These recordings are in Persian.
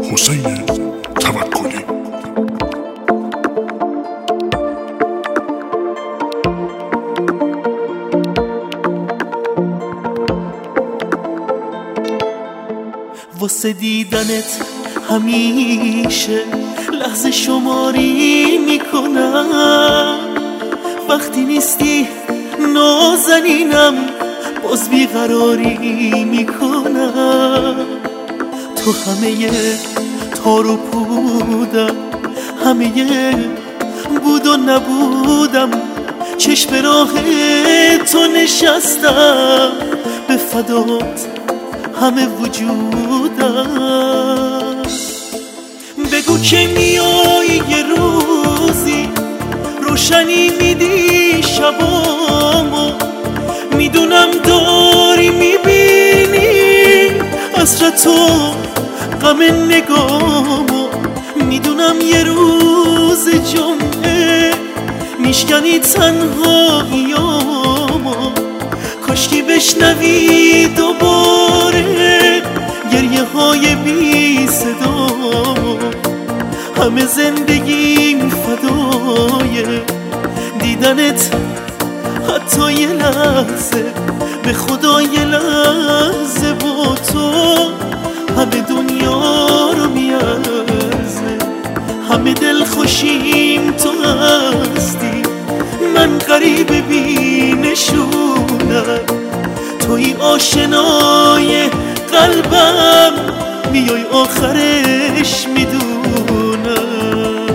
حسین توکلی. واسه دیدنت همیشه لحظه شماری میکنم، وقتی نیستی نازنینم باز بیقراری میکنم. تو همه تار و پودم، همه بود و نبودم، چشم راه تو نشستم، به فدات همه وجودم. بگو که میای یه روزی روشنی میدی شبامو، میدونم داری میبینی حسرتو غم نگامو، میدونم یه روز جمعه میشکنی تنهاییامو، کاشکی بشنوی دوباره گریه های بی صدامو. همه زندگیم فدای دیدنت، حتی یه لحظه، به خدا یه لحظه با تو همه دنیا رو میارزه. همه دل خوشیم تو هستی، من غریب بی نشونم، توی آشنای قلبم، میای آخرش میدونم.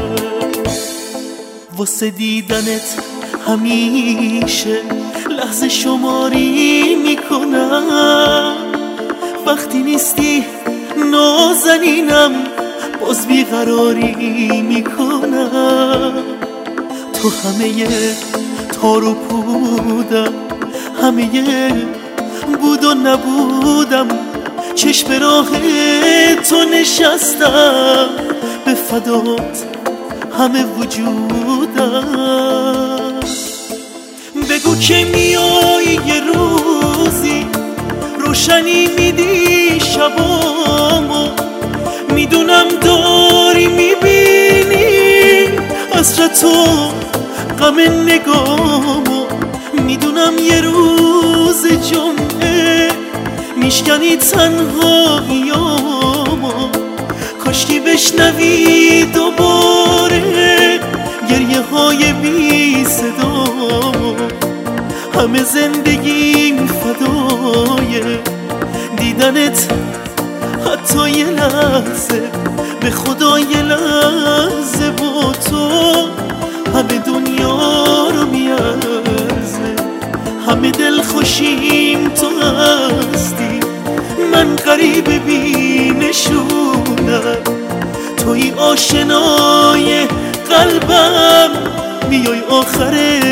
واسه دیدنت همیشه لحظه شماری میکنم، وقتی نیستی نازنینم باز بیقراری میکنم. تو همه تار و پودم، همه بود و نبودم، چشم راه تو نشستم، به فدات همه وجودم. بگو که میای یه روزی روشنی میدی شبامو، میدونم داری میبینی حسرتو غم نگامو، میدونم یه روز جمعه میشکنی تنهاییامو، کاشکی بشنوی دوباره گریه های بی صدامو. همه زندگیم فدای دیدنت، حتی یه لحظه، به خدا یه لحظه با تو همه دنیا رو میارزه. همه دل خوشیم تو هستی، من غریب بی نشونم، توی آشنای قلبم، میای آخرش